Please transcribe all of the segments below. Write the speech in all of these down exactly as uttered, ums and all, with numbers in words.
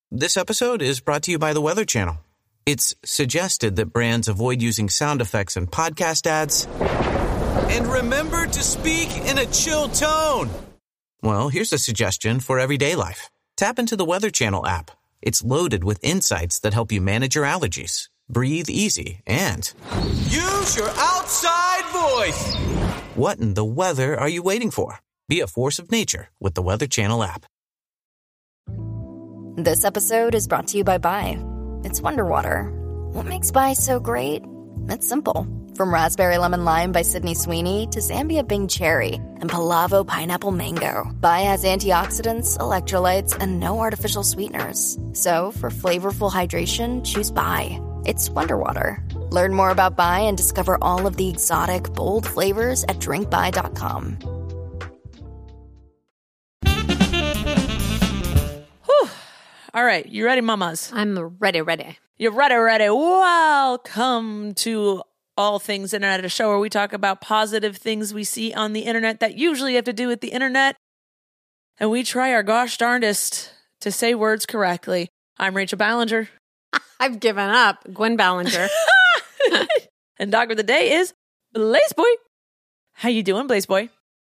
This episode is brought to you by the Weather Channel. It's suggested that brands avoid using sound effects in podcast ads. And remember to speak in a chill tone. Well, here's a suggestion for everyday life. Tap into the Weather Channel app. It's loaded with insights that help you manage your allergies, breathe easy, and use your outside voice. What in the weather are you waiting for? Be a force of nature with the Weather Channel app. This episode is brought to you by Bai. It's Wonder Water. What makes Bai so great? It's simple. From Raspberry Lemon Lime by Sydney Sweeney to Zambia Bing Cherry and Palavo Pineapple Mango, Bai has antioxidants, electrolytes, and no artificial sweeteners. So for flavorful hydration, choose Bai. It's Wonder Water. Learn more about Bai and discover all of the exotic, bold flavors at drink bai dot com. Whew. All right, you ready, mamas? I'm ready, ready. You're ready, ready. Welcome to All Things Internet, a show where we talk about positive things we see on the internet that usually have to do with the internet. And we try our gosh darndest to say words correctly. I'm Rachel Ballinger. I've given up. Gwen Ballinger. And dog of the day is Blaze Boy. How you doing, Blaze Boy?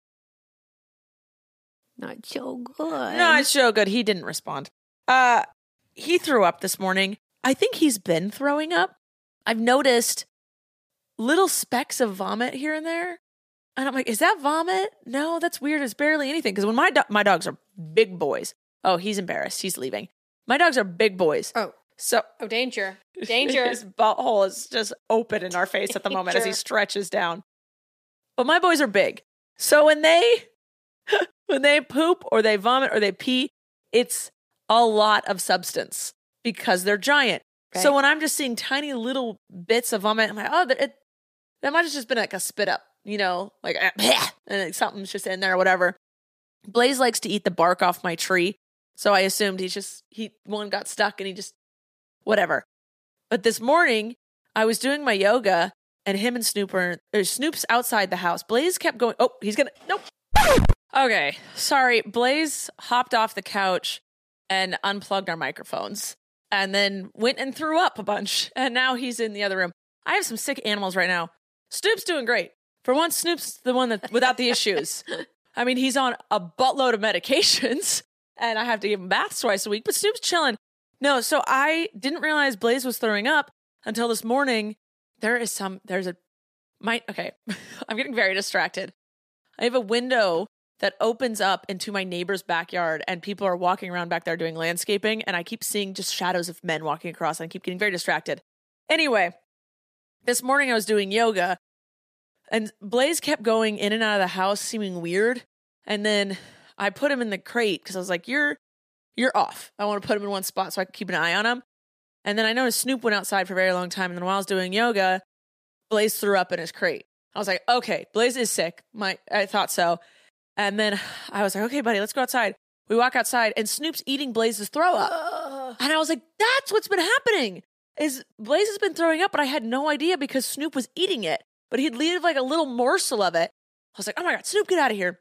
Not so good. Not so good. He didn't respond. Uh, he threw up this morning. I think he's been throwing up. I've noticed little specks of vomit here and there. And I'm like, is that vomit? No, that's weird. It's barely anything. Because when my, do- my dogs are big boys. Oh, he's embarrassed. He's leaving. My dogs are big boys. Oh. So, oh, danger. Danger. His butthole is just open in our face at the moment as he stretches down. But my boys are big. So when they when they poop or they vomit or they pee, it's a lot of substance because they're giant. Right. So when I'm just seeing tiny little bits of vomit, I'm like, oh, it, that might have just been like a spit up, you know, like, and something's just in there or whatever. Blaze likes to eat the bark off my tree. So I assumed he's just, he, one got stuck and he just, whatever. But this morning, I was doing my yoga and him and Snoop are, or Snoop's outside the house. Blaze kept going, oh, he's gonna, nope. Okay, sorry. Blaze hopped off the couch and unplugged our microphones and then went and threw up a bunch. And now he's in the other room. I have some sick animals right now. Snoop's doing great. For once, Snoop's the one that without the issues. I mean, he's on a buttload of medications and I have to give him baths twice a week, but Snoop's chilling. No, so I didn't realize Blaze was throwing up until this morning. There is some, there's a, my, okay, I'm getting very distracted. I have a window that opens up into my neighbor's backyard and people are walking around back there doing landscaping and I keep seeing just shadows of men walking across and I keep getting very distracted. Anyway, this morning I was doing yoga and Blaze kept going in and out of the house seeming weird. And then I put him in the crate because I was like, you're, You're off. I want to put him in one spot so I can keep an eye on him. And then I noticed Snoop went outside for a very long time. And then while I was doing yoga, Blaze threw up in his crate. I was like, okay, Blaze is sick. My, I thought so. And then I was like, okay, buddy, let's go outside. We walk outside and Snoop's eating Blaze's throw up. Uh, and I was like, that's what's been happening is Blaze has been throwing up, but I had no idea because Snoop was eating it. But he'd leave like a little morsel of it. I was like, oh my God, Snoop, get out of here.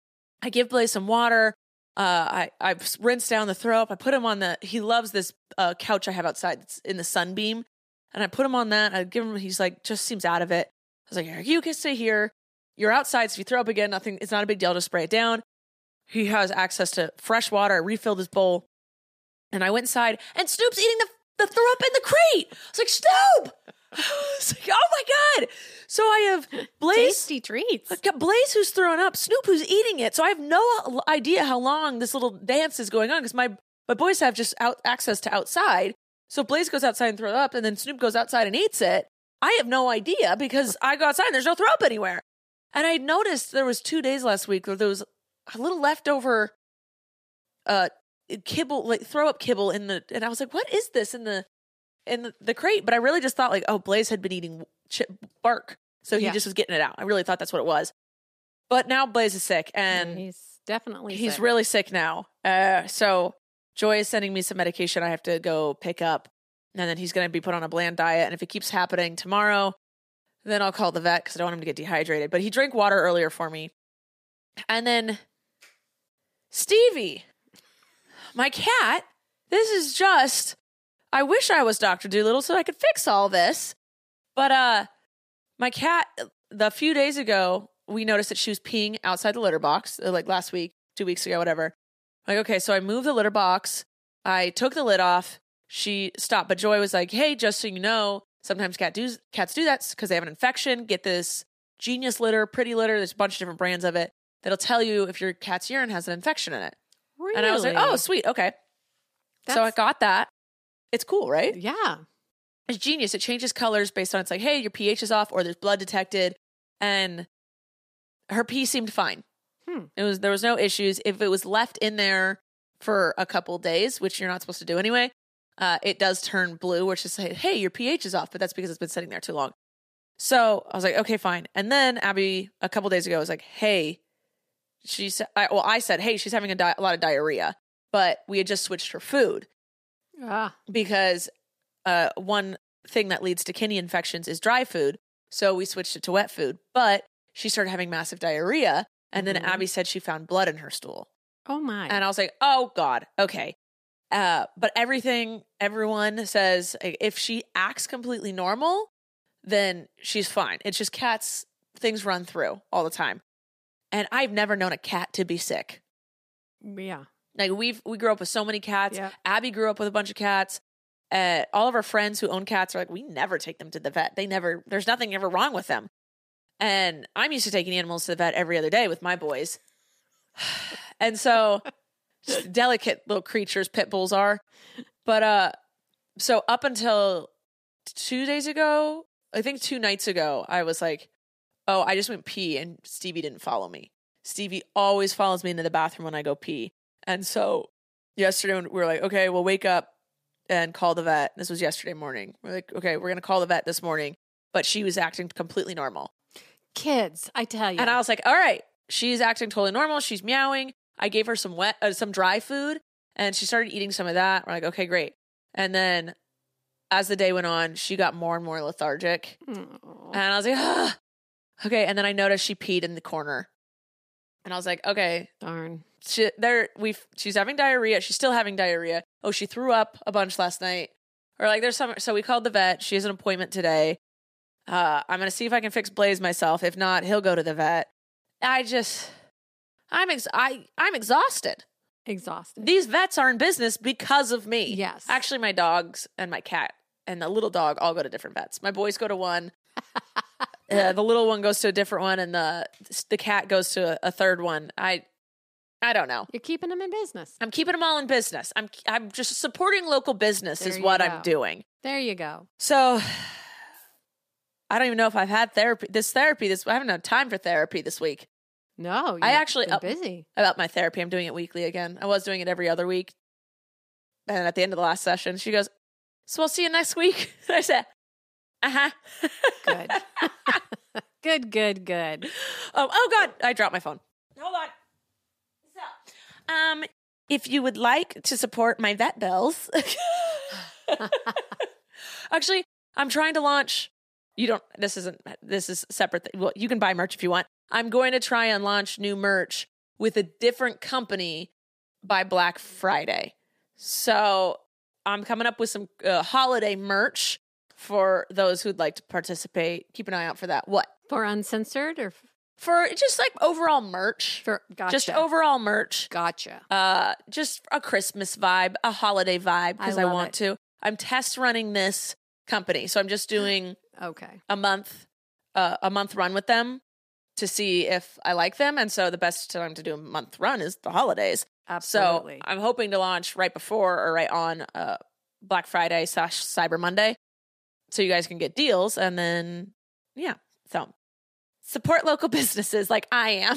I give Blaze some water. Uh, I, I rinsed down the throw up. I put him on the, he loves this uh, couch I have outside that's in the sunbeam. And I put him on that. I give him, he's like, just seems out of it. I was like, you can stay here. You're outside. So if you throw up again, nothing, it's not a big deal to spray it down. He has access to fresh water. I refilled his bowl. And I went inside and Snoop's eating the, the throw up in the crate. I was like, Snoop! I was like, oh my God. So I have Blaze. Tasty treats. I've got Blaze who's throwing up, Snoop who's eating it. So I have no idea how long this little dance is going on because my, my boys have just out access to outside. So Blaze goes outside and throws up and then Snoop goes outside and eats it. I have no idea because I go outside and there's no throw up anywhere. And I noticed there was two days last week where there was a little leftover uh, kibble, like throw up kibble in the, and I was like, what is this in the, in the, the crate? But I really just thought like, oh, Blaze had been eating chip bark. So he yeah. just was getting it out. I really thought that's what it was. But now Blaze is sick and yeah, he's definitely he's sick. really sick now. Uh, so Joy is sending me some medication I have to go pick up. And then he's going to be put on a bland diet. And if it keeps happening tomorrow, then I'll call the vet because I don't want him to get dehydrated. But he drank water earlier for me. And then Stevie, my cat, this is just, I wish I was Doctor Dolittle so I could fix all this. But uh, my cat, the few days ago, we noticed that she was peeing outside the litter box, like last week, two weeks ago, whatever. Like, okay, so I moved the litter box. I took the lid off. She stopped. But Joy was like, hey, just so you know, sometimes cat do, cats do that because they have an infection. Get this Genius litter, Pretty litter. There's a bunch of different brands of it that'll tell you if your cat's urine has an infection in it. Really? And I was like, oh, sweet. Okay. That's, so I got that. It's cool, right? Yeah. It's genius. It changes colors based on, it's like, hey, your pH is off or there's blood detected. And her pee seemed fine. Hmm. It was, there was no issues. If it was left in there for a couple days, which you're not supposed to do anyway, uh, it does turn blue, which is say, hey, your pH is off, but that's because it's been sitting there too long. So I was like, okay, fine. And then Abby, a couple days ago, was like, hey, she said, I, well, I said, hey, she's having a, di- a lot of diarrhea, but we had just switched her food Ah. because uh, one thing that leads to kidney infections is dry food. So we switched it to wet food, but she started having massive diarrhea. And then Mhm. Abby said she found blood in her stool. Oh my. And I was like, oh God, okay. Uh, but everything, everyone says like, if she acts completely normal, then she's fine. It's just cats, things run through all the time. And I've never known a cat to be sick. Yeah. Like we've, we grew up with so many cats. Yeah. Abby grew up with a bunch of cats. Uh, all of our friends who own cats are like, we never take them to the vet. They never, there's nothing ever wrong with them. And I'm used to taking animals to the vet every other day with my boys. And so just delicate little creatures pit bulls are. But uh, so up until two days ago, I think two nights ago, I was like, oh, I just went pee and Stevie didn't follow me. Stevie always follows me into the bathroom when I go pee. And so yesterday we were like, okay, we'll wake up and call the vet. This was yesterday morning. We're like, okay, we're going to call the vet this morning. But she was acting completely normal. Kids, I tell you. And I was like, all right, she's acting totally normal. She's meowing. I gave her some wet, uh, some dry food and she started eating some of that. We're like, okay, great. And then as the day went on, she got more and more lethargic. Aw. And I was like, ah. Okay. And then I noticed she peed in the corner. And I was like, okay, Darn. she, there, we she's having diarrhea. She's still having diarrhea. Oh, she threw up a bunch last night. Or like there's some, so we called the vet. She has an appointment today. Uh, I'm going to see if I can fix Blaze myself. If not, he'll go to the vet. I just, I'm, ex- I, I'm exhausted. Exhausted. These vets are in business because of me. Yes. Actually, my dogs and my cat and the little dog all go to different vets. My boys go to one. uh, the little one goes to a different one, and the the cat goes to a, a third one. I I don't know. You're keeping them in business. I'm keeping them all in business. I'm I'm just supporting local business There is you what go. I'm doing. There you go. So I don't even know if I've had therapy. This therapy, this I haven't had time for therapy this week. No, I you've actually been up- busy. About my therapy, I'm doing it weekly again. I was doing it every other week. And at the end of the last session, she goes, so I'll see you next week. I said, uh-huh. Good. Good, good, good. Oh, oh God, I dropped my phone. Hold on. So, um, if you would like to support my vet bills, actually, I'm trying to launch. You don't. This isn't. This is separate. Th- well, you can buy merch if you want. I'm going to try and launch new merch with a different company by Black Friday. So I'm coming up with some uh, holiday merch for those who'd like to participate. Keep an eye out for that. What? For uncensored or f- For just like overall merch. for gotcha. Just overall merch. Gotcha. Uh, just a Christmas vibe, a holiday vibe, because I I, love want it. to. I'm test running this company. So I'm just doing Okay. a month, uh, a month run with them to see if I like them. And so the best time to do a month run is the holidays. Absolutely. So I'm hoping to launch right before or right on uh, Black Friday slash Cyber Monday. So you guys can get deals. And then, yeah. So support local businesses like I am.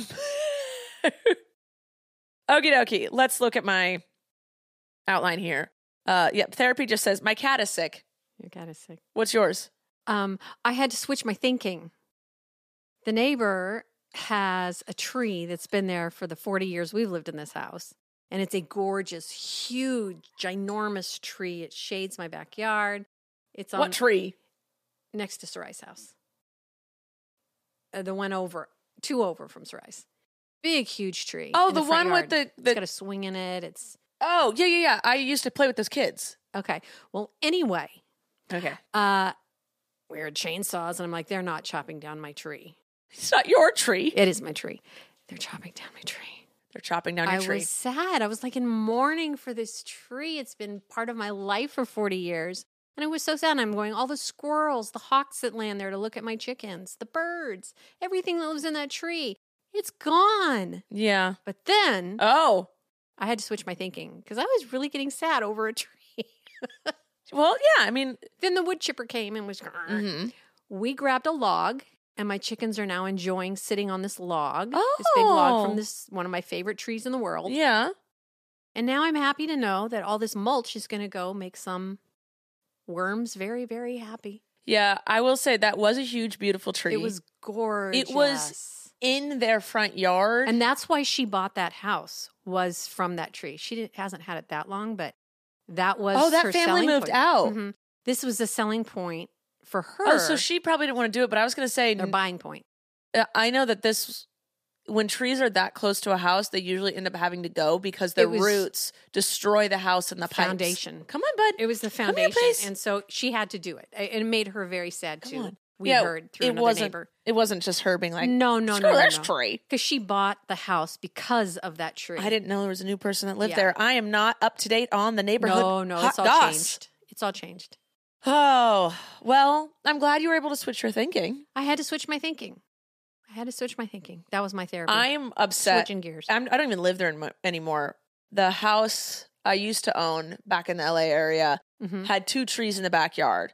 Okie dokie. Let's look at my outline here. Uh, yep. Therapy just says, my cat is sick. Your cat is sick. What's yours? Um, I had to switch my thinking. The neighbor has a tree that's been there for the forty years we've lived in this house. And it's a gorgeous, huge, ginormous tree. It shades my backyard. It's on What tree? next to Sarai's house. Uh, the one over, two over from Sarai's. Big, huge tree. Oh, in the front one with yard. the- the- It's got a swing in it. It's Oh, yeah, yeah, yeah. I used to play with those kids. Okay. Well, anyway, Okay. uh, we had chainsaws, and I'm like, they're not chopping down my tree. It's not your tree. It is my tree. They're chopping down my tree. They're chopping down your I tree. was sad. I was like in mourning for this tree. It's been part of my life for forty years. And I was so sad. And I'm going, all the squirrels, the hawks that land there to look at my chickens, the birds, everything that lives in that tree, it's gone. Yeah. But then Oh. I had to switch my thinking because I was really getting sad over a tree. Well, yeah, I mean. Then the wood chipper came and was, Mhm. we grabbed a log. And my chickens are now enjoying sitting on this log, this big log Oh. from this one of my favorite trees in the world. Yeah. And now I'm happy to know that all this mulch is going to go make some worms very, very happy. Yeah, I will say that was a huge, beautiful tree. It was gorgeous. It was in their front yard. And that's why she bought that house, was from that tree. She didn't, hasn't had it that long, but that was Oh, that her family selling moved point. out. Mhm. This was the selling point for her. Oh, so she probably didn't want to do it, but I was going to say, Their buying point. uh, I know that this, when trees are that close to a house, they usually end up having to go because their It was- roots destroy the house and the pipes. Foundation. Come on, bud. It was the Come here, foundation. please. And so she had to do it. And it made her very sad, Come too. on. We Yeah, heard through it another wasn't, neighbor. It wasn't just her being like, No, no, screw no, no, this no. tree. Because she bought the house because of that tree. I didn't know there was a new person that lived Yeah. there. I am not up to date on the neighborhood. No, no, hot it's all goss. changed. It's all changed. Oh, well, I'm glad you were able to switch your thinking. I had to switch my thinking. I had to switch my thinking. That was my therapy. I am upset. Switching gears. I'm, I don't even live there animo- anymore. The house I used to own back in the L A area Mhm. had two trees in the backyard.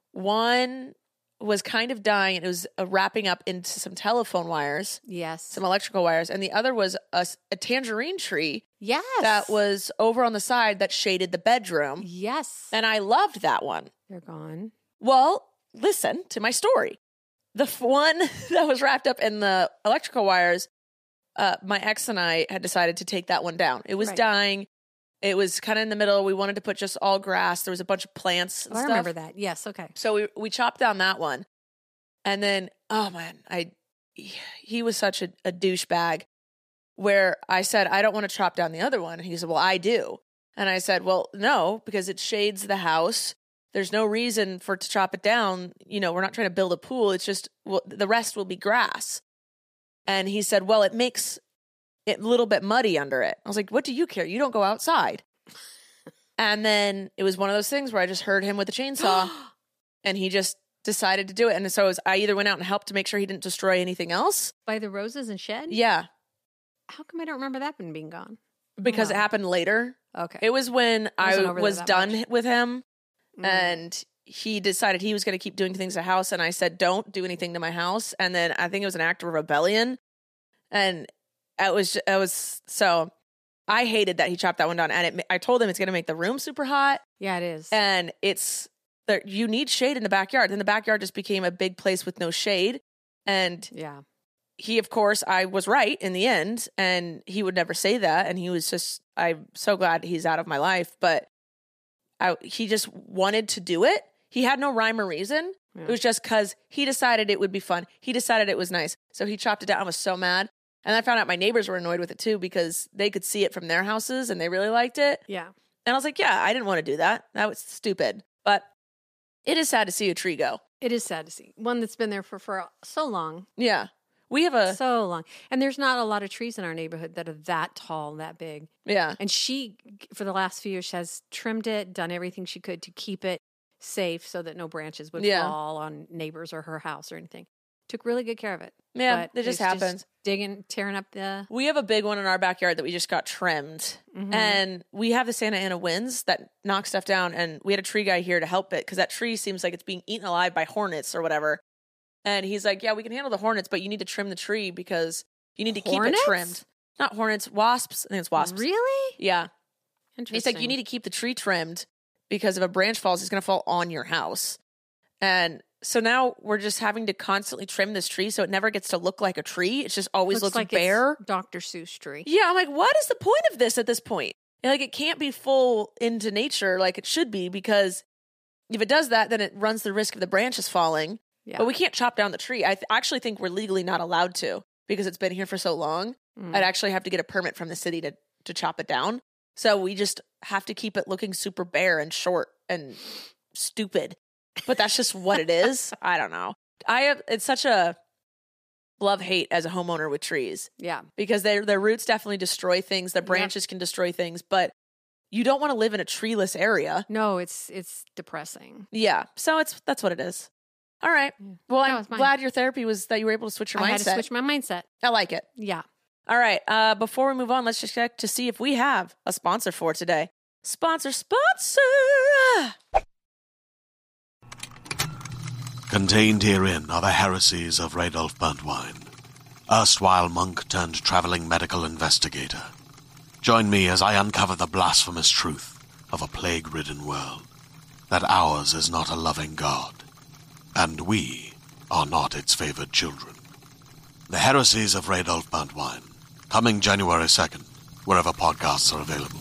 One was kind of dying, and it was uh, wrapping up into some telephone wires, Yes. some electrical wires, and the other was a, s- a tangerine tree Yes. that was over on the side that shaded the bedroom. Yes. And I loved that one. They're gone. Well, listen to my story. The f- one that was wrapped up in the electrical wires, uh, my ex and I had decided to take that one down. It was Right. dying. It was kind of in the middle. We wanted to put just all grass. There was a bunch of plants and Oh, I stuff. remember that. Yes. Okay. So we we chopped down that one. And then, oh man, I he was such a, a douchebag where I said, I don't want to chop down the other one. And he said, well, I do. And I said, well, no, because it shades the house. There's no reason for it to chop it down. You know, we're not trying to build a pool. It's just, well, the rest will be grass. And he said, well, it makes it a little bit muddy under it. I was like, what do you care? You don't go outside. And then it was one of those things where I just heard him with a chainsaw and he just decided to do it. And so it was, I either went out and helped to make sure he didn't destroy anything else. By the roses and shed? Yeah, How come I don't remember that one being gone? because it Wow. happened later. Okay. It was when I wasn't I over there was that done much. with him Mm. and he decided he was going to keep doing things to the house. And I said, don't do anything to my house. And then I think it was an act of rebellion. And it was, it was, so I hated that he chopped that one down. And it, I told him it's going to make the room super hot. Yeah, it is. And it's, there, you need shade in the backyard. Then the backyard just became a big place with no shade. And yeah. he, of course, I was right in the end, and he would never say that. And he was just, I'm so glad he's out of my life. But I, he just wanted to do it. He had no rhyme or reason. Yeah. It was just because he decided it would be fun. He decided it was nice. So he chopped it down. I was so mad. And I found out my neighbors were annoyed with it too because they could see it from their houses and they really liked it. Yeah. And I was like, yeah, I didn't want to do that. That was stupid. But it is sad to see a tree go. It is sad to see. One that's been there for, for so long. Yeah. We have a, So long. And there's not a lot of trees in our neighborhood that are that tall, that big. yeah. And she, for the last few years, has trimmed it, done everything she could to keep it safe so that no branches would Yeah. fall on neighbors or her house or anything. Took really good care of it. Yeah, But it just it's happens. digging, tearing up the. We have a big one in our backyard that we just got trimmed. Mhm. And we have the Santa Ana winds that knock stuff down. And we had a tree guy here to help it because that tree seems like it's being eaten alive by hornets or whatever. And he's like, yeah, we can handle the hornets, but you need to trim the tree because you need to Hornets? keep it trimmed. Not hornets, wasps. I think it's wasps. Really? Yeah. Interesting. He's like, you need to keep the tree trimmed because if a branch falls, it's going to fall on your house. And so now we're just having to constantly trim this tree so it never gets to look like a tree. It just always looks, like bare. It's Doctor Seuss tree. Yeah, I'm like, what is the point of this at this point? Like, it can't be full into nature like it should be because if it does that, then it runs the risk of the branches falling. Yeah. But we can't chop down the tree. I th- actually think we're legally not allowed to because it's been here for so long. Mm. I'd actually have to get a permit from the city to, to chop it down. So we just have to keep it looking super bare and short and stupid. But that's just what it is. I don't know. I have, it's such a love-hate as a homeowner with trees. Yeah. Because their their roots definitely destroy things. Their branches yep. can destroy things, but you don't want to live in a treeless area. No, it's it's depressing. Yeah. So it's that's what it is. All right. Yeah. Well, I'm glad your therapy was that you were able to switch your I mindset. I had to switch my mindset. I like it. Yeah. All right. Uh, before we move on, let's just check to see if we have a sponsor for today. Sponsor, sponsor! Contained herein are the heresies of Radolf Burntwine, erstwhile monk turned traveling medical investigator. Join me as I uncover the blasphemous truth of a plague-ridden world, that ours is not a loving God, and we are not its favored children. The Heresies of Radolf Burntwine, coming January second, wherever podcasts are available.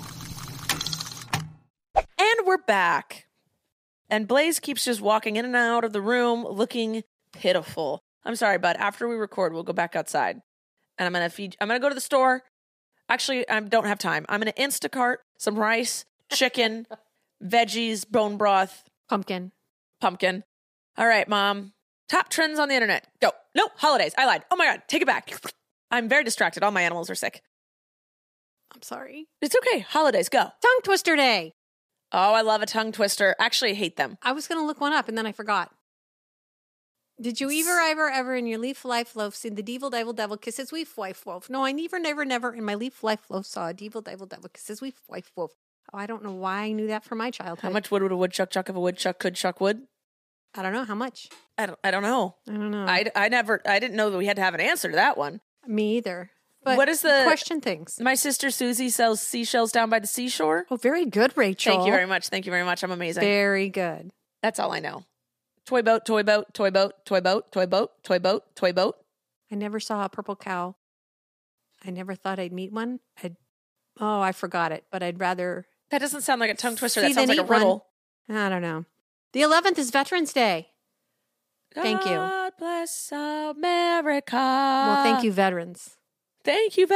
And we're back. And Blaze keeps just walking in and out of the room looking pitiful. I'm sorry, bud. After we record, we'll go back outside. And I'm going to feed, I'm going to go to the store. Actually, I don't have time. I'm going to Instacart some rice, chicken, veggies, bone broth. Pumpkin. Pumpkin. All right, Mom. Top trends on the internet. Go. No, holidays. I lied. Oh my God. Take it back. I'm very distracted. All my animals are sick. I'm sorry. It's okay. Holidays. Go. Tongue twister day. Oh, I love a tongue twister. Actually, I hate them. I was going to look one up and then I forgot. Did you ever, ever, ever in your leaf life loaf see the devil, devil, devil kiss his weef wife wolf? No, I never, never, never in my leaf life loaf saw a devil, devil, devil kiss his weef wife wolf. Oh, I don't know why I knew that from my childhood. How much wood would a woodchuck chuck if a woodchuck could chuck wood? I don't know. How much? I don't, I don't know. I don't know. I, I never, I didn't know that we had to have an answer to that one. Me either. But what is the question things? My sister Susie sells seashells down by the seashore. Oh, very good, Rachel. Thank you very much. Thank you very much. I'm amazing. Very good. That's all I know. Toy boat, toy boat, toy boat, toy boat, toy boat, toy boat, toy boat. I never saw a purple cow. I never thought I'd meet one. I'd, oh, I forgot it, but I'd rather. That doesn't sound like a tongue twister. That sounds like a riddle. One. I don't know. The eleventh is Veterans Day. Thank you. God bless America. Well, thank you, veterans. Thank you,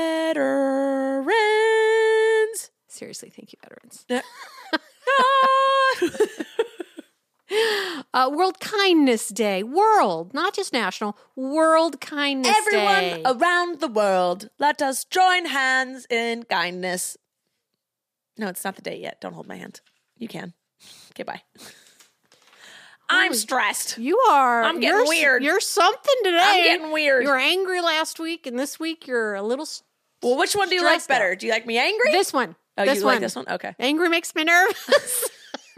veterans. Seriously, thank you, veterans. uh, World Kindness Day. World, not just national. World Kindness Everyone Day. Everyone around the world, let us join hands in kindness. No, it's not the day yet. Don't hold my hand. You can. Okay, bye. I'm stressed. You are. I'm getting you're, weird. You're something today. I'm getting weird. You were angry last week, and this week you're a little. Well, which one do you like better? Out. Do you like me angry? This one. Oh, this you one. like this one? Okay. Angry makes me nervous.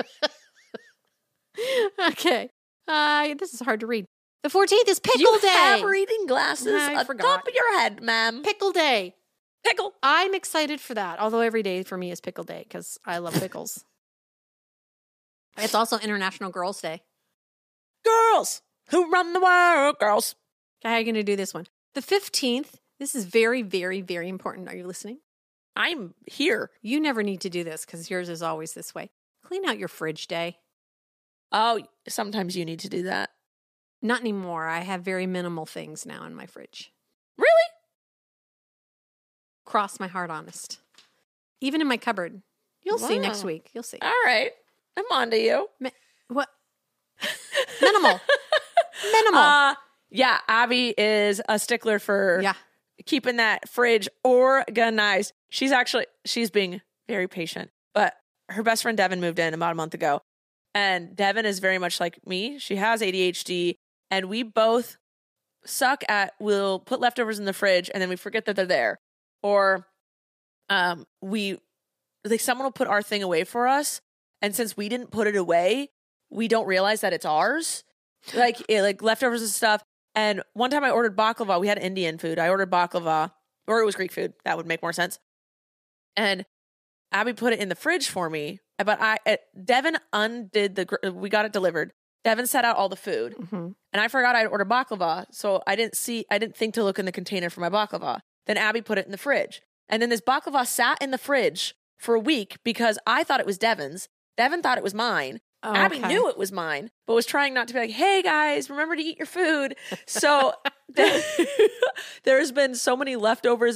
Okay. Uh, this is hard to read. The fourteenth is Pickle you Day. You have reading glasses I on forgot. top of your head, ma'am. Pickle Day. Pickle. I'm excited for that, although every day for me is Pickle Day because I love pickles. It's also International Girls' Day. Girls who run the world, girls. How are you going to do this one? The fifteenth, this is very, very, very important. Are you listening? I'm here. You never need to do this because yours is always this way. Clean out your fridge day. Oh, sometimes you need to do that. Not anymore. I have very minimal things now in my fridge. Really? Cross my heart honest. Even in my cupboard. You'll wow. see next week. You'll see. All right. I'm on to you. Mi- what? Minimal. Minimal. Uh, yeah, Abby is a stickler for yeah. keeping that fridge organized. She's actually, she's being very patient. But her best friend Devin moved in about a month ago. And Devin is very much like me. She has A D H D. And we both suck at, we'll put leftovers in the fridge and then we forget that they're there. Or um, we, like someone will put our thing away for us. And since we didn't put it away, we don't realize that it's ours. Like, it, like leftovers and stuff. And one time I ordered baklava. We had Indian food. I ordered baklava. Or it was Greek food. That would make more sense. And Abby put it in the fridge for me. But I, uh, Devin undid the, we got it delivered. Devin set out all the food. Mm-hmm. And I forgot I'd ordered baklava. So I didn't see, I didn't think to look in the container for my baklava. Then Abby put it in the fridge. And then this baklava sat in the fridge for a week because I thought it was Devin's. Devin thought it was mine. Oh, Abby okay. knew it was mine, but was trying not to be like, hey guys, remember to eat your food. So there's been so many leftovers.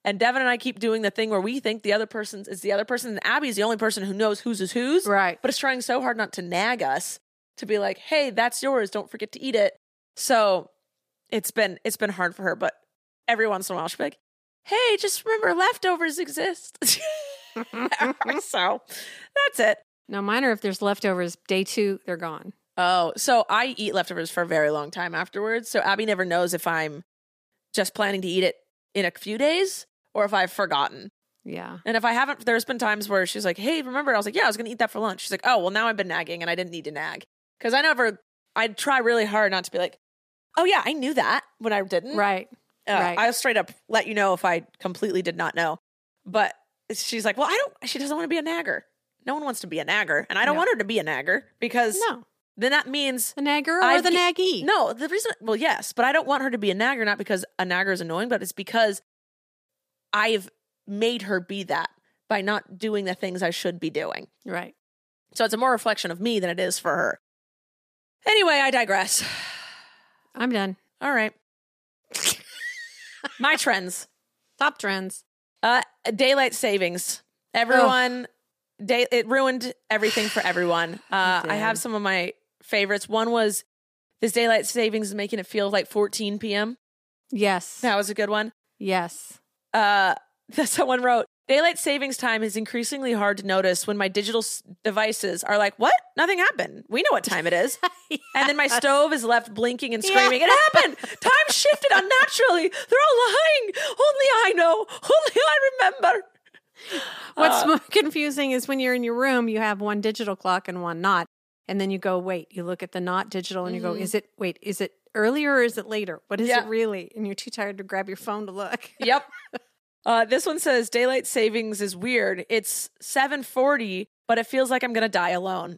And Devin and I keep doing the thing where we think the other person's is the other person, and Abby's the only person who knows whose is whose. Right. But it's trying so hard not to nag us, to be like, hey, that's yours. Don't forget to eat it. So it's been it's been hard for her. But every once in a while she'll be like, hey, just remember leftovers exist. So that's it. No, mine are if there's leftovers, day two, they're gone. Oh, so I eat leftovers for a very long time afterwards. So Abby never knows if I'm just planning to eat it in a few days or if I've forgotten. Yeah. And if I haven't, there's been times where she's like, hey, remember? I was like, yeah, I was going to eat that for lunch. She's like, oh, well, now I've been nagging and I didn't need to nag. Because I never, I'd try really hard not to be like, oh, yeah, I knew that when I didn't. Right. Uh, right. I'll straight up let you know if I completely did not know. But she's like, well, I don't, she doesn't want to be a nagger. No one wants to be a nagger. And I don't No. want her to be a nagger because No. then that means The nagger or I've the gi- naggy? No, the reason, well, yes, but I don't want her to be a nagger, not because a nagger is annoying, but it's because I've made her be that by not doing the things I should be doing. Right. So it's a more reflection of me than it is for her. Anyway, I digress. I'm done. All right. My trends. Top trends. Uh, daylight savings. Everyone, day, it ruined everything for everyone. Uh, It I have did. some of my favorites. One was this daylight savings is making it feel like fourteen p.m. Yes. That was a good one. Yes. Uh, someone wrote, daylight savings time is increasingly hard to notice when my digital s- devices are like, what? Nothing happened. We know what time it is. And then my stove is left blinking and screaming, it happened. Time shifted unnaturally. They're all lying. Only I know. Only I remember. What's Uh, more confusing is when you're in your room, you have one digital clock and one not. And then you go, wait, you look at the not digital and you go, is it, wait, is it earlier or is it later? What is Yeah. it really? And you're too tired to grab your phone to look. Yep. Uh, this one says daylight savings is weird. It's seven forty, but it feels like I'm going to die alone.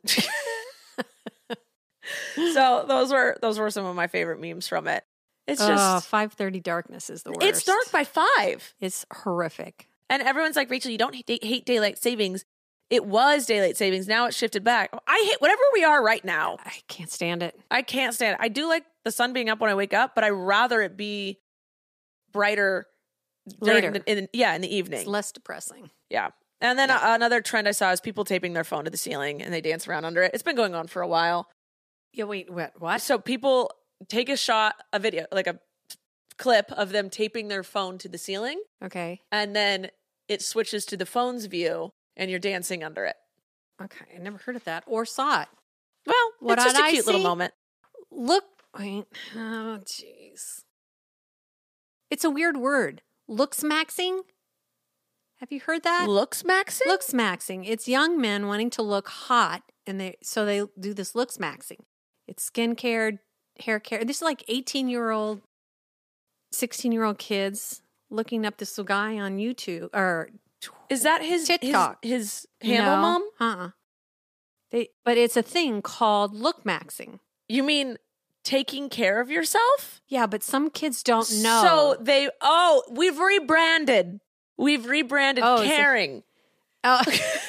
So those were those were some of my favorite memes from it. It's Oh, just five thirty darkness is the worst. it's dark by five. It's horrific. And everyone's like, Rachel, you don't hate, hate daylight savings. It was daylight savings. Now it's shifted back. I hate whatever we are right now. I can't stand it. I can't stand it. I do like the sun being up when I wake up, but I rather it be brighter during Later. The, in, yeah, in the evening. It's less depressing. Yeah. And then a- another trend I saw is people taping their phone to the ceiling and they dance around under it. It's been going on for a while. Yeah, wait, what? What? So people take a shot, a video, like a clip of them taping their phone to the ceiling, Okay. and then it switches to the phone's view and you're dancing under it. Okay. I never heard of that or saw it. Well, What it's just did a I cute little see? moment. Look. Wait. Oh, jeez. It's a weird word. Looks maxing. Have you heard that? Looks maxing? Looks maxing. It's young men wanting to look hot, and they so they do this looks maxing. It's skincare, hair care. This is like eighteen year old, sixteen year old kids looking up this guy on YouTube or Is that his his, TikTok. his handle, no, mom? Uh-uh. They, but it's a thing called look maxing. You mean taking care of yourself? Yeah, but some kids don't know. So they, oh, we've rebranded. We've rebranded Oh, is it- caring. Oh.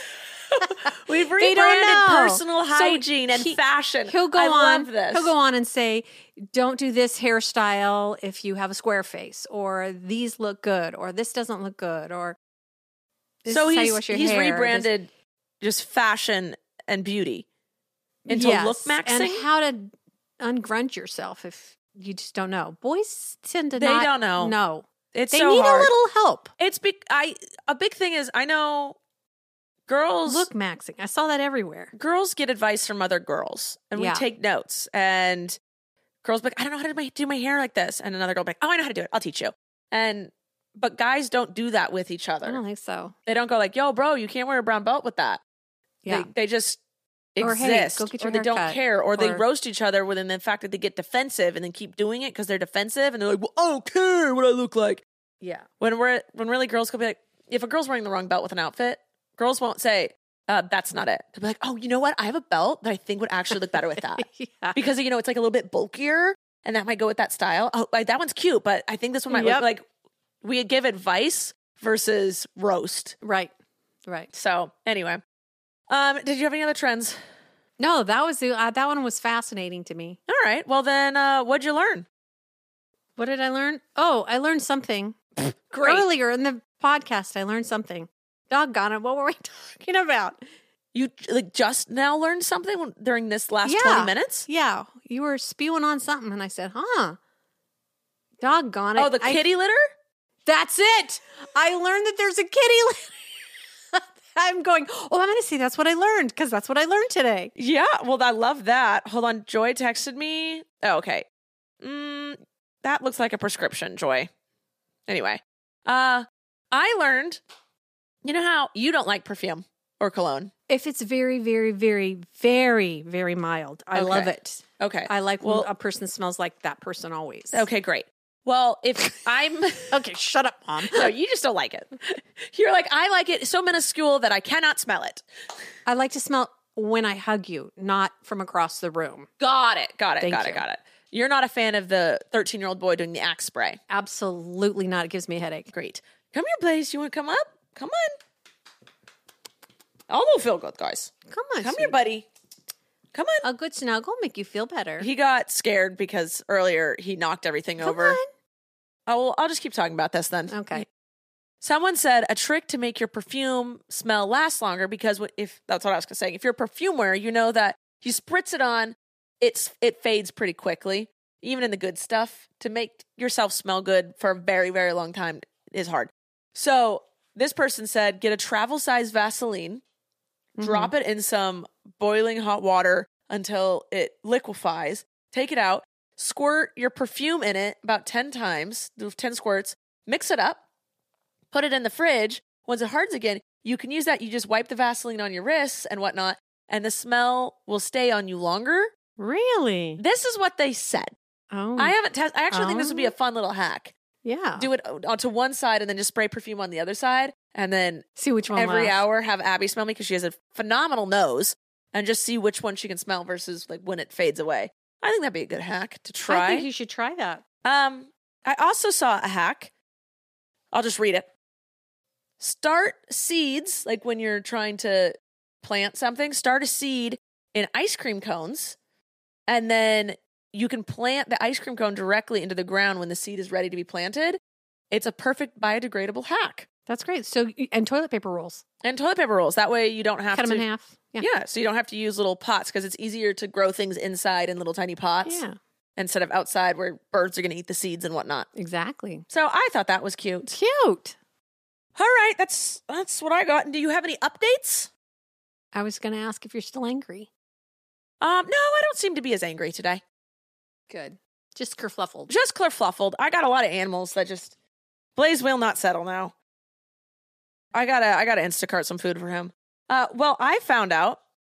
We've They don't rebranded know. personal So hygiene and he- fashion. He'll go I on. love this. He'll go on and say, "Don't do this hairstyle if you have a square face," or "These look good," or "This doesn't look good," or "This So is how he's you wash your he's hair." rebranded just fashion and beauty This- into Yes, look maxing. and how to ungrunge yourself if you just don't know. Boys tend to They not don't know. No, It's they so need hard. a little help. It's big. I a big thing is I know girls Look maxing. I saw that everywhere. girls get advice from other girls and Yeah. we take notes and girls be like, I don't know how to do my, do my hair like this. And another girl be like, oh, I know how to do it. I'll teach you. And, but guys don't do that with each I other. don't think so. They don't go like, yo, bro, you can't wear a brown belt with that. Yeah. They, they just Or, hey, exist go get or your they hair don't cut, care or, they or- roast each other within the fact that they get defensive and then keep doing it because they're defensive and they're like, well, I don't care what I look like. Yeah. When we're, when really girls could be like, if a girl's wearing the wrong belt with an outfit, girls won't say, Uh, that's not it. They'll be like, oh, you know what? I have a belt that I think would actually look better with that. Yeah. Because, you know, it's like a little bit bulkier and that might go with that style. Oh, like, that one's cute, but I think this one might Yep. look like we give advice versus roast. Right. Right. So anyway, um, did you have any other trends? No, that was the, uh, that one was fascinating to me. All right. Well, then uh, what'd you learn? What did I learn? Oh, I learned something Great. earlier in the podcast, I learned something. Doggone it. What were we talking about? You like just now learned something when- during this last Yeah. twenty minutes? Yeah. You were spewing on something, and I said, huh. Doggone it. Oh, the I- kitty litter? That's it. I learned that there's a kitty litter. I'm going, oh, I'm going to see that's what I learned because that's what I learned today. Yeah, well, I love that. Hold on. Joy texted me. Oh, okay. Mm, that looks like a prescription, Joy. Anyway, uh, I learned, you know how you don't like perfume or cologne? If it's very, very, very, very, very mild, I Okay. love it. Okay. I like Well- when a person smells like that person always. Okay, great. Well, if I'm... Okay, shut up, Mom. No, you just don't like it. You're like, I like it so minuscule that I cannot smell it. I like to smell when I hug you, not from across the room. Got it. Got it. Thank got you. it. Got it. You're not a fan of the thirteen-year-old boy doing the Axe spray. Absolutely not. It gives me a headache. Great. Come here, Blaze. You want to come up? Come on. Although feel good, guys. Come on, Come here, sweetie. buddy. Come on. A good snuggle make you feel better. He got scared because earlier he knocked everything Come over. on. Oh, well, I'll just keep talking about this then. Okay. Someone said a trick to make your perfume smell last longer because wh- if that's what I was gonna say, if you're a perfume wearer, you know that you spritz it on, it's it fades pretty quickly. Even in the good stuff, to make yourself smell good for a very, very long time is hard. So this person said, get a travel size Vaseline, drop it in some boiling hot water until it liquefies, take it out, squirt your perfume in it about ten times, do ten squirts, mix it up, put it in the fridge. Once it hardens again, you can use that. You just wipe the Vaseline on your wrists and whatnot, and the smell will stay on you longer. Really? This is what they said. Oh. I haven't tested. I actually think this would be a Oh. fun little hack. Yeah. Do it onto one side and then just spray perfume on the other side, and then See which one every lasts. hour have Abby smell me because she has a phenomenal nose, and just see which one she can smell versus like when it fades away. I think that'd be a good hack to try. I think you should try that. Um, I also saw a hack. I'll just read it. Start seeds, like when you're trying to plant something, start a seed in ice cream cones, and then you can plant the ice cream cone directly into the ground when the seed is ready to be planted. It's a perfect biodegradable hack. That's great. So, and toilet paper rolls. And toilet paper rolls. That way you don't have Cut to. them in half. Yeah. Yeah, so you don't have to use little pots because it's easier to grow things inside in little tiny pots Yeah, instead of outside where birds are going to eat the seeds and whatnot. exactly. So I thought that was cute. Cute. All right, that's that's what I got. And do you have any updates? I was going to ask if you're still angry. Um, no, I don't seem to be as angry today. Good. Just kerfluffled. Just kerfluffled. I got a lot of animals that just Blaze will not settle now. I gotta I gotta Instacart some food for him. Uh, well, I found out.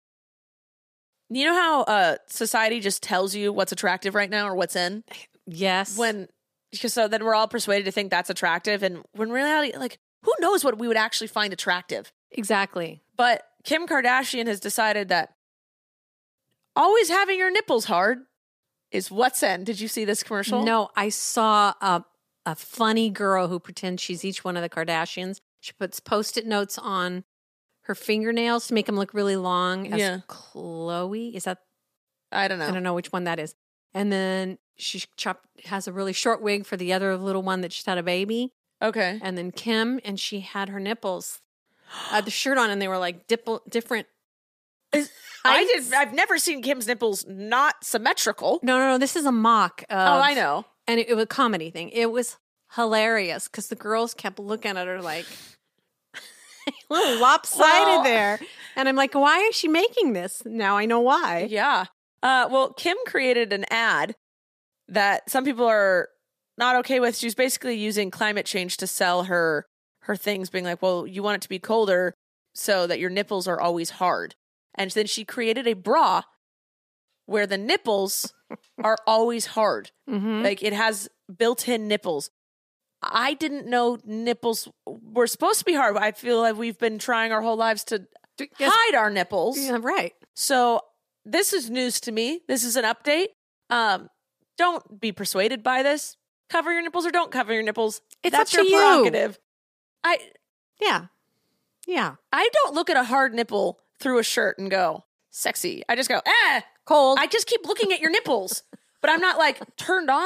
You know how uh society just tells you what's attractive right now or what's in? Yes. When because so then we're all persuaded to think that's attractive, and when reality, like, who knows what we would actually find attractive? Exactly. But Kim Kardashian has decided that always having your nipples hard is what's in. Did you see this commercial? No, I saw a, a funny girl who pretends she's each one of the Kardashians. She puts Post-it notes on her fingernails to make them look really long as Yeah. Chloe. Is that, I don't know. I don't know which one that is. And then she chop, has a really short wig for the other little one that just had a baby. Okay. And then Kim, and she had her nipples, had the shirt on, and they were like dipple, different. I heights. did. I've never seen Kim's nipples not symmetrical. No, no, no. This is a mock. Of, Oh, I know. And it, it was a comedy thing. It was hilarious because the girls kept looking at her like a little lopsided Well- there. And I'm like, why is she making this? Now I know why. Yeah. Uh, well, Kim created an ad that some people are not okay with. She's basically using climate change to sell her her things, being like, well, you want it to be colder so that your nipples are always hard. And then she created a bra where the nipples are always hard. Mm-hmm. Like it has built-in nipples. I didn't know nipples were supposed to be hard. I feel like we've been trying our whole lives to Yes. hide our nipples. Yeah, right. So this is news to me. This is an update. Um, don't be persuaded by this. Cover your nipples or don't cover your nipples. It's That's up to your you. prerogative. I Yeah. Yeah. I don't look at a hard nipple through a shirt and go, sexy. I just go, ah, Cold. I just keep looking at your nipples. But I'm not like turned on.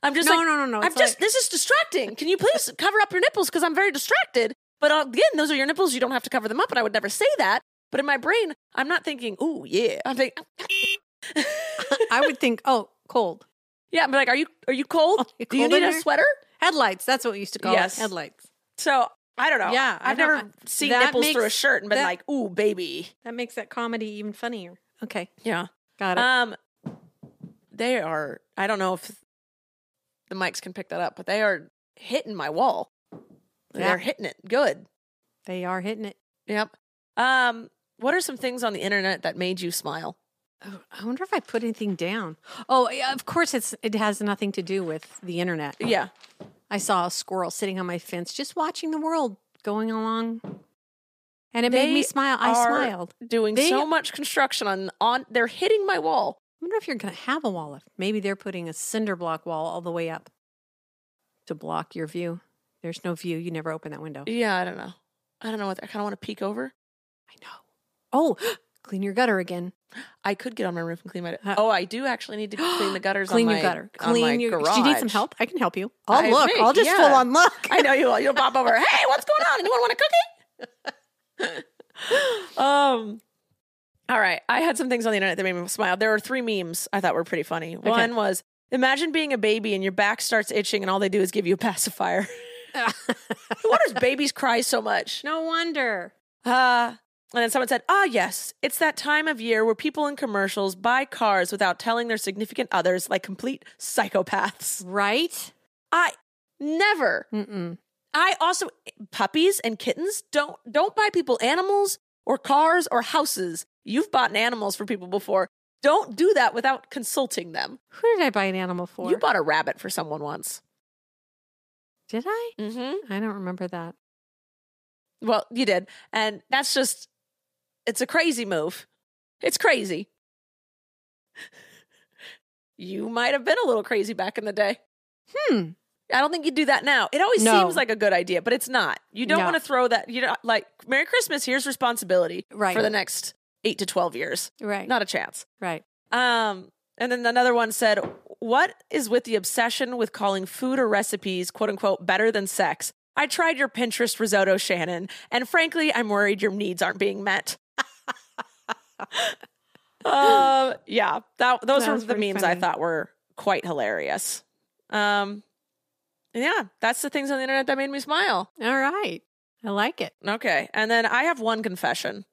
I'm just No, like, no, no, no, I'm it's just, like- this is distracting. Can you please cover up your nipples? Because I'm very distracted. But uh, again, those are your nipples. You don't have to cover them up. And I would never say that. But in my brain, I'm not thinking, ooh, yeah. I'm thinking, I would think, oh, cold. yeah. I'm like, are you, are you cold? Oh, you Do you cold need in a there? sweater? Headlights. That's what we used to call Yes. it. Headlights. So I don't know. Yeah, I I've don't- never I- seen that nipples through a makes- shirt and been that- like, ooh, baby. That makes that comedy even funnier. Okay. Yeah. Got it. Um, they are, I don't know if the mics can pick that up, but they are hitting my wall. Yeah. They're hitting it good. They are hitting it. Yep. Um, what are some things on the internet that made you smile? Oh, I wonder if I put anything down. Oh, yeah, of course it's it has nothing to do with the internet. Yeah. I saw a squirrel sitting on my fence just watching the world going along. And it They made me smile. I are smiled. Doing They- so much construction on, on, they're hitting my wall. I wonder if you're going to have a wall left. Maybe they're putting a cinder block wall all the way up to block your view. There's no view. You never open that window. Yeah, I don't know. I don't know what, I kind of want to peek over. I know. Oh, clean your gutter again. I could get on my roof and clean my, Uh, oh, I do actually need to clean the gutters Clean on your my, gutter. on Clean my your. garage. Do you need some help? I can help you. I'll I look. may, I'll just yeah. full on look. I know you will. You'll pop over. Hey, what's going on? Anyone want a cookie? um, all right. I had some things on the internet that made me smile. There are three memes I thought were pretty funny. One was, imagine being a baby and your back starts itching and all they do is give you a pacifier. Why does babies cry so much? No wonder. Uh, and then someone said, ah, yes, it's that time of year where people in commercials buy cars without telling their significant others like complete psychopaths. Right? I never. Mm-mm. I also puppies and kittens don't don't buy people animals or cars or houses. You've bought animals for people before. Don't do that without consulting them. Who did I buy an animal for? You bought a rabbit for someone once. Did I? Mm-hmm. I don't remember that. Well, you did, and that's just it's a crazy move. It's crazy. You might have been a little crazy back in the day. Hmm. I don't think you'd do that now. It always No. seems like a good idea, but it's not. You don't No. want to throw that, you know, like, Merry Christmas, here's responsibility Right. for the next eight to twelve years. Right. Not a chance. Right. Um, and then another one said, what is with the obsession with calling food or recipes, quote unquote, better than sex? I tried your Pinterest risotto, Shannon, and frankly, I'm worried your needs aren't being met. uh, yeah, that, those That were was the pretty memes I funny. thought were quite hilarious. Um, yeah, that's the things on the internet that made me smile. All right. I like it. Okay, and then I have one confession.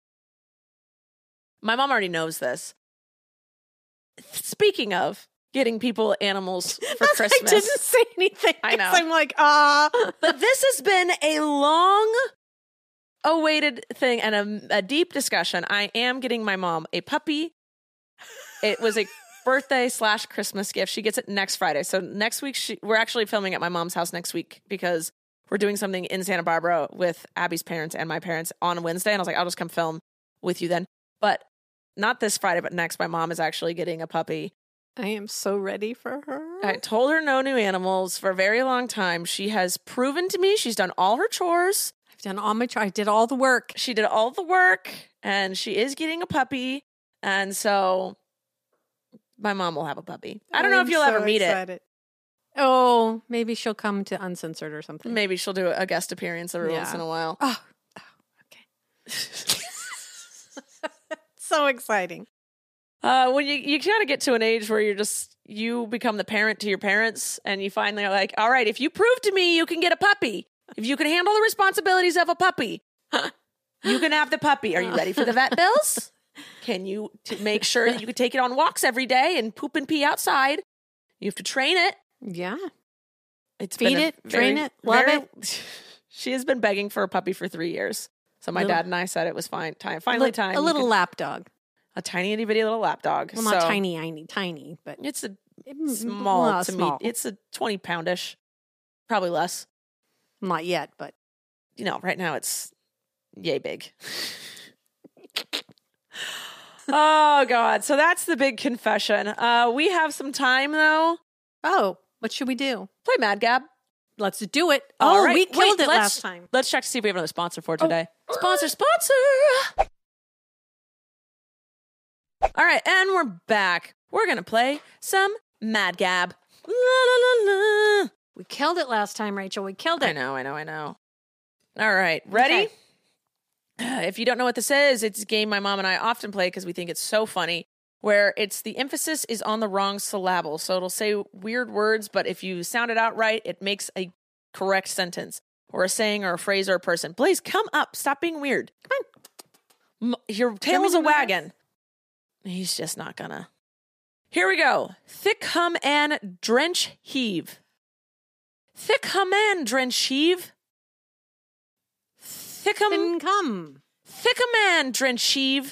My mom already knows this. Speaking of getting people animals for That's- Christmas. I didn't say anything. I know. 'cause I'm like, ah. But this has been a long awaited thing and a, a deep discussion. I am getting my mom a puppy. It was a birthday slash Christmas gift. She gets it next Friday. So next week, she, we're actually filming at my mom's house next week because we're doing something in Santa Barbara with Abby's parents and my parents on Wednesday. And I was like, I'll just come film with you then. But not this Friday, but next, my mom is actually getting a puppy. I am so ready for her. I told her no new animals for a very long time. She has proven to me she's done all her chores. I've done all my, try- I did all the work. She did all the work and she is getting a puppy. And so my mom will have a puppy. I don't know I'm if you'll so ever meet excited. Oh, maybe she'll come to Uncensored or something. it. Maybe she'll do a guest appearance every Yeah. once in a while. Oh, oh okay. So exciting. Uh, when you, you kind of get to an age where you're just, you become the parent to your parents and you finally are like, all right, if you prove to me you can get a puppy, if you can handle the responsibilities of a puppy, you can have the puppy. Are you ready for the vet bills? Can you t- make sure that you can take it on walks every day and poop and pee outside? You have to train it. Yeah. It's Feed been a it, train very- it, love very- it. She has been begging for a puppy for three years. So my Little- dad and I said it was fine. Time, finally Li- time. A You little can- lap dog. a tiny itty bitty little lap dog. Well, not So tiny, tiny, tiny, but It's a mm, small well, to small. me. It's a twenty poundish, probably less. Not yet, but You know, right now it's yay big. Oh God! So that's the big confession. Uh, we have some time though. oh, what should we do? Play Mad Gab. Let's do it. All Oh, right. we killed Wait, it let's- last time. Let's check to see if we have another sponsor for today. Sponsor, sponsor. All right, and we're back. We're gonna play some Mad Gab. la, la, la. We killed it last time, Rachel. We killed it. I know, I know, I know. All right, ready? Okay. If you don't know what this is, it's a game my mom and I often play because we think it's so funny, where it's the emphasis is on the wrong syllable. So it'll say weird words, but if you sound it out right, it makes a correct sentence or a saying or a phrase or a person. Blaze, come up. Stop being weird. Come on. M- Your tail is a wagon. He's just not gonna. Here we go. Thick hum and drench heave. Thick hum and drench heave. Thick hum. Didn't come. Thick hum and drench heave.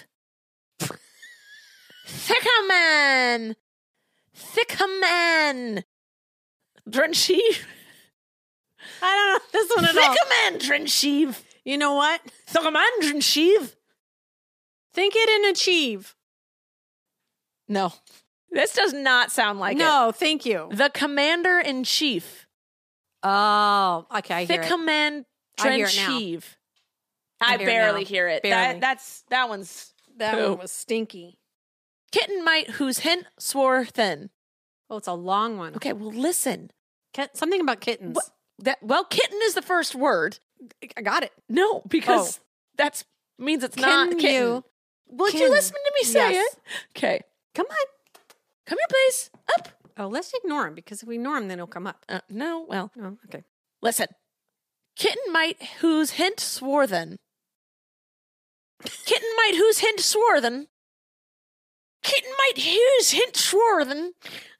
Thick hum man. Thick hum man. Drench heave. I don't know this one at Thick all. hum and drench heave. You know what? Thick hum and drench heave. Think it and achieve. No. This does not sound like it. No, thank you. The commander in chief. Oh, okay, I hear Thick it. command I hear it now. Trenchieve. I I hear it barely now. hear it. Barely. That that's that one's That poo. one was stinky. Kitten might whose hint swore thin. Oh, it's a long one. Okay, well listen. Kit- something about kittens. What, that well, kitten is the first word. I got it. No, because Oh. that's means it's Can not kitten. you- Would can- you listen to me say Yes. it? Okay. Come on. Come here, please. Up. Oh, let's ignore him because if we ignore him, then he'll come up. Uh, no, well, Oh, okay. listen. Kitten might whose hint swore then. Kitten might whose hint swore then. Kitten might whose hint swore then.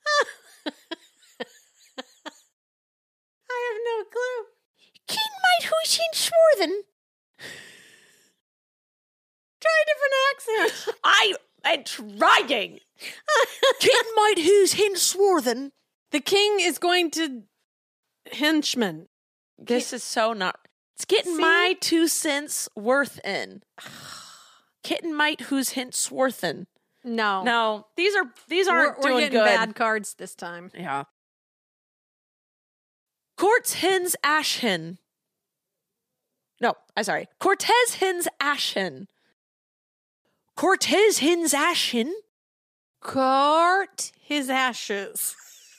I have no clue. Kitten might whose hint swore then. Try a different accent. I am trying. Kitten might whose hint swore then. The king is going to henchman. This is so not. It's getting See? my two cents worth in. Kitten might whose hint swarthin. No. No, these are these aren't we're, we're doing getting good. bad cards this time. Yeah. Court's hens ash hen. No, I'm sorry. Cortez hens ash hen. Cortez hens ash hen. Court his ashes.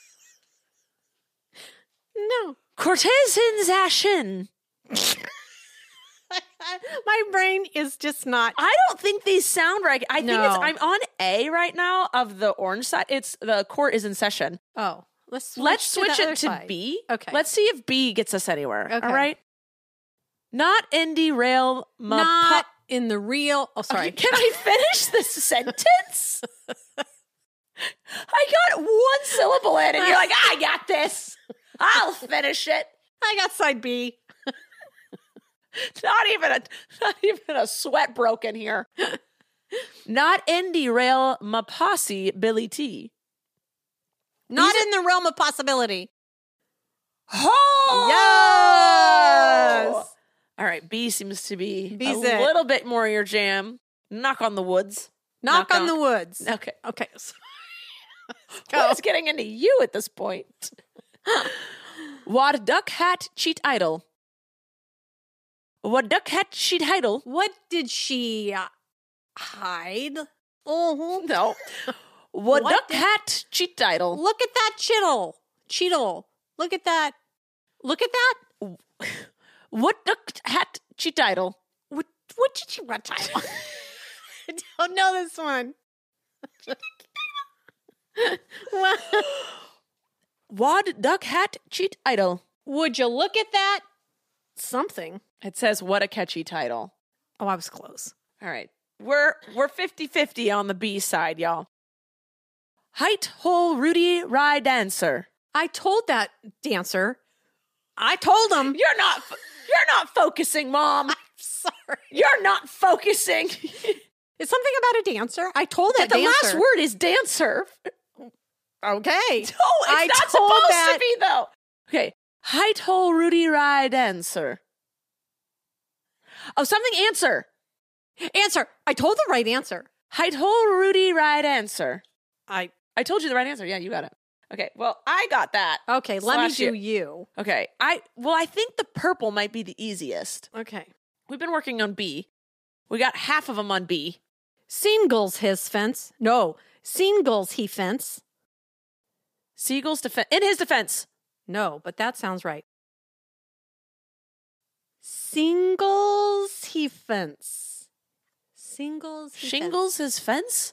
No. Cortez hens ash hen. My brain is just not. I don't think these sound right. I think No. it's I'm on A right now of the orange side. It's the court is in session. Oh, let's switch Let's to switch the it other to side. B. Okay. Let's see if B gets us anywhere. Okay. All right. Not Indy Rail. Ma- Not po- in the real. Oh, sorry. Okay, can I finish this sentence? I got one syllable in, and you're like, I got this. I'll finish it. I got side B. Not even a, not even a sweat broken here. Not Indy Rail. Ma posse Billy T. Not These in the realm of possibility. Oh Yes. All right, B seems to be B's a it. little bit more your jam. Knock on the woods. Knock, Knock on, on- the woods. Okay. Okay. So- What is getting into you at this point? Wad duck hat cheat idol. Wad duck hat cheat idol. What did she uh, hide? Oh, No. Wad What duck did- hat cheat idol. look at that chittle. Cheetle. Look at that. Look at that. What duck hat cheat idol. What, what did you what title? I don't know this one. What? Wad duck hat cheat idol. Would you look at that? Something. It says what a catchy title. Oh, I was close. All right. We're we're fifty-fifty on the B side, y'all. Height hole Rudy Rye dancer. I told that dancer. I told him. You're not you're not focusing, Mom. I'm sorry. You're not focusing. It's something about a dancer. I told that the dancer. last word is dancer. Okay. No, it's I not told supposed that- to be though. Okay. Height hole Rudy Rye dancer. Oh, something answer. Answer. I told the right answer. Height hole Rudy Rye dancer. I I told you the right answer. Yeah, you got it. Okay. Well, I got that. okay. Let me Slash do you. you. Okay. I well, I think the purple might be the easiest. Okay. We've been working on B. We got half of them on B. Singles his fence. No. Singles he fence. Seagull's defense. In his defense. No, but that sounds right. Singles he fence. Singles he Shingles fence. his fence?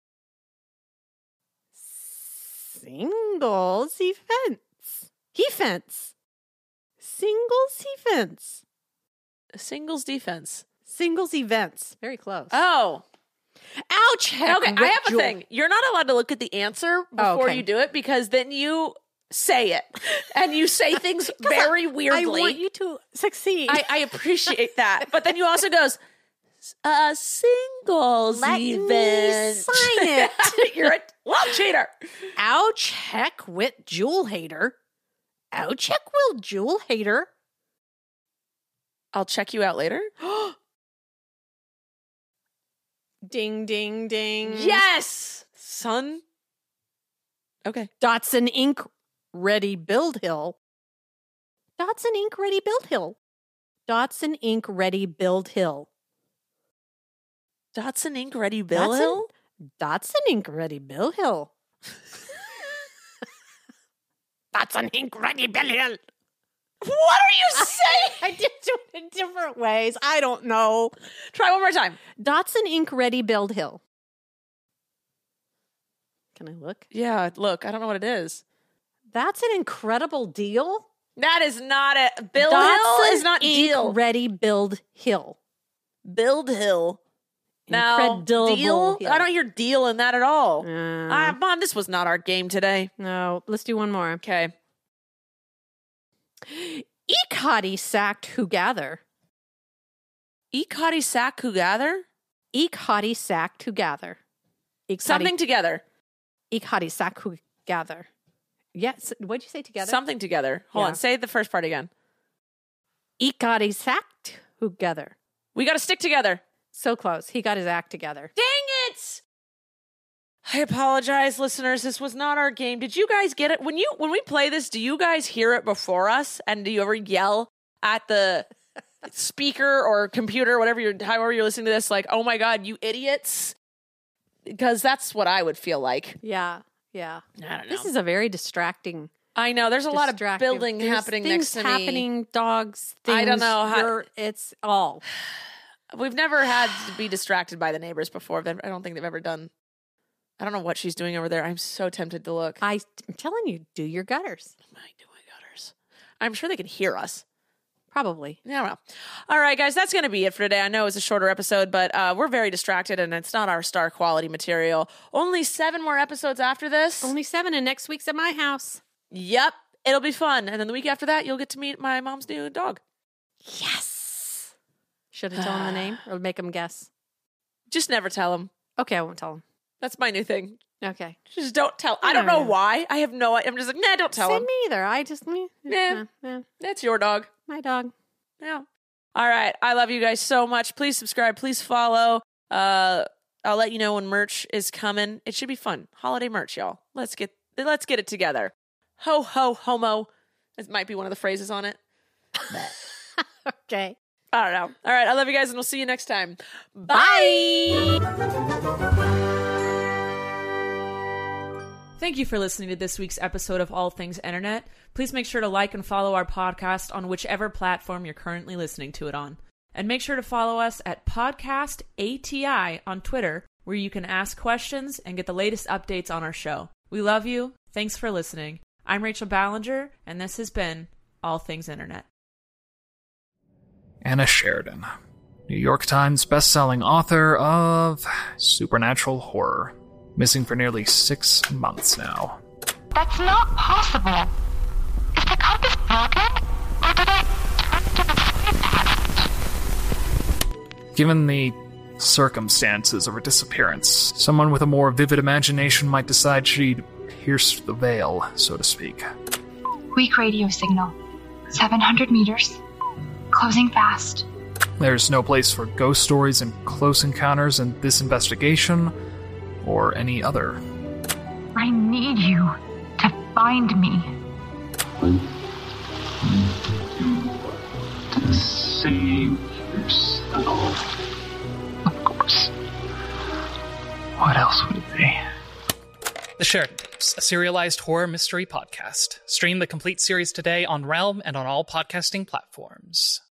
Singles he fence. He fence. Singles he fence. Singles defense. Singles events. Very close. Oh. Ouch. Heck, Okay, I have a thing. You're not allowed to look at the answer before okay. you do it because then you say it. And you say things very weirdly. I want you to succeed. I, I appreciate that. But then you also goes, uh, singles Let me event. sign it. You're a little cheater. Ouch, heck, wit, jewel hater. Ouch, heck, will, jewel hater. I'll check you out later. Ding, ding, ding. Yes, son. Okay. Dotson Ink ready build hill. Dotson Ink ready build hill. Dotson Ink ready build hill. Dotson Ink ready Bill Dotson- Hill? Dotson Ink ready Bill Hill. Dotson Ink ready Bill Hill. What are you saying? I did do it in different ways. I don't know. Try one more time. Dotson Ink ready build hill. Can I look? Yeah, look, I don't know what it is. That's an incredible deal. That is not a Bill Dotson Hill is not Ink deal. ready build hill. Build Hill. Now, Incredible deal? hill. I don't hear deal in that at all. Uh, Ah, Mom, this was not our game today. no, let's do one more. Okay. Ekati sacked who gather. Ekati sack who gather? Ekati sacked who gather. Ekati, Something together. Ekati sack who gather. Yes. What'd you say together? Something together. Hold Yeah. on. Say the first part again. Ekati sacked who gather. We got to stick together. So close. He got his act together. Dang it! I apologize, listeners. This was not our game. Did you guys get it? When you when we play this, do you guys hear it before us? And do you ever yell at the speaker or computer, whatever you're, however you're listening to this, like, "Oh my God, you idiots"? Because that's what I would feel like. Yeah. Yeah. I don't know. This is a very distracting. I know there's a lot of distractive- building There's happening things next to happening, me. dogs, things. I don't know how- you're- It's all. We've never had to be distracted by the neighbors before. I don't think they've ever done. I don't know what she's doing over there. I'm so tempted to look. I, I'm telling you, do your gutters. I do my gutters. I'm sure they can hear us. Probably. Yeah, well. All right, guys, that's going to be it for today. I know it was a shorter episode, but uh, we're very distracted, and it's not our star quality material. Only seven more episodes after this. Only seven, and next week's at my house. Yep, it'll be fun. And then the week after that, you'll get to meet my mom's new dog. Yes. Should I tell him the name or make him guess? Just never tell him. Okay, I won't tell him. That's my new thing. Okay. Just don't tell. I don't know why. I have no. I'm just like, nah, don't tell Same him. me either. I just me. Yeah. yeah. That's your dog. My dog. Yeah. All right. I love you guys so much. Please subscribe. Please follow. Uh, I'll let you know when merch is coming. It should be fun. Holiday merch, y'all. Let's get let's get it together. Ho ho homo. This might be one of the phrases on it. Okay. I don't know. All right. I love you guys, and we'll see you next time. Bye. Thank you for listening to this week's episode of All Things Internet. Please make sure to like and follow our podcast on whichever platform you're currently listening to it on. And make sure to follow us at Podcast A T I on Twitter, where you can ask questions and get the latest updates on our show. We love you. Thanks for listening. I'm Rachel Ballinger, and this has been All Things Internet. Anna Sheridan, New York Times bestselling author of supernatural horror. Missing for nearly six months now. That's not possible. Is the compass broken? Or did I turn to the sleep habit? Given the circumstances of her disappearance, someone with a more vivid imagination might decide she'd pierce the veil, so to speak. Weak radio signal. seven hundred meters. Closing fast. There's no place for ghost stories and close encounters in this investigation, or any other. I need you to find me. To save yourself. Of course. What else would it be? The Shared Tapes, a serialized horror mystery podcast. Stream the complete series today on Realm and on all podcasting platforms.